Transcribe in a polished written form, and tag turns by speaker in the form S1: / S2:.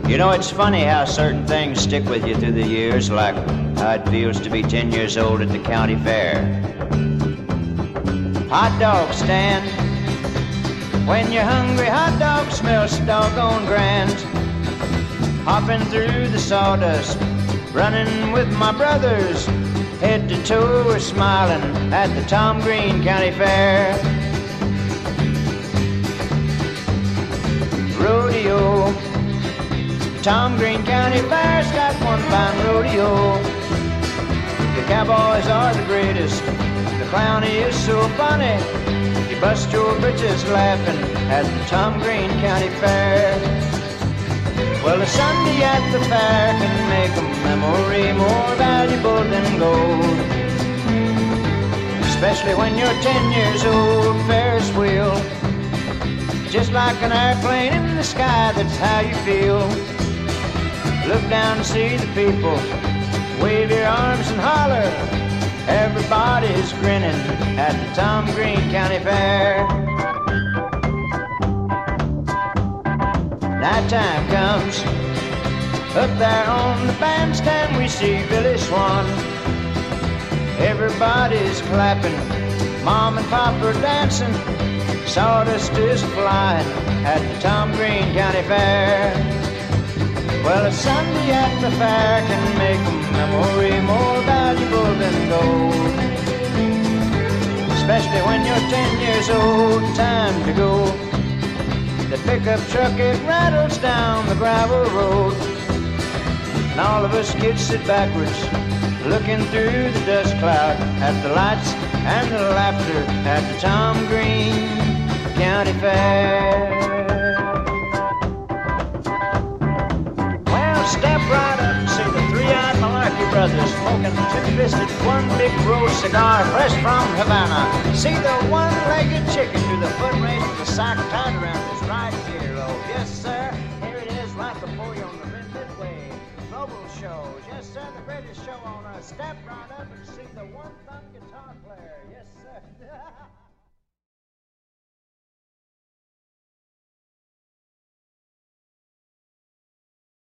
S1: You know, it's funny how certain things stick with you through the years, like how it feels to be 10 years old at the county fair. Hot dog stand. When you're hungry, hot dog smells so doggone grand. Hopping through the sawdust, running with my brothers, head to toe we're smiling at the Tom Green County Fair. Rodeo. Tom Green County Fair's got one fine rodeo. The cowboys are the greatest. The clowny is so funny. You bust your britches laughing at the Tom Green County Fair. Well, a Sunday at the fair can make a memory more valuable than gold. Especially when you're 10 years old, Ferris wheel. Just like an airplane in the sky, that's how you feel. Look down and see the people, wave your arms and holler. Everybody's grinning at the Tom Green County Fair. Nighttime comes, up there on the bandstand we see Billy Swan. Everybody's clapping, Mom and Pop are dancing. Sawdust is flying at the Tom Green County Fair. Well, a Sunday at the fair can make a memory more valuable than gold. Especially when you're 10 years old, time to go. The pickup truck, it rattles down the gravel road. And all of us kids sit backwards, looking through the dust cloud at the lights and the laughter at the Tom Green County Fair. Step right up and see the three-eyed Malarkey brothers smoking two-fisted, one big roll cigar fresh from Havana. See the one-legged chicken do the foot race with the sack tied around his right earlobe. Yes, sir, here it is right before you on the Rim Midway Global Shows. Yes, sir, the greatest show on earth. Step right up and see the one-thumb guitar.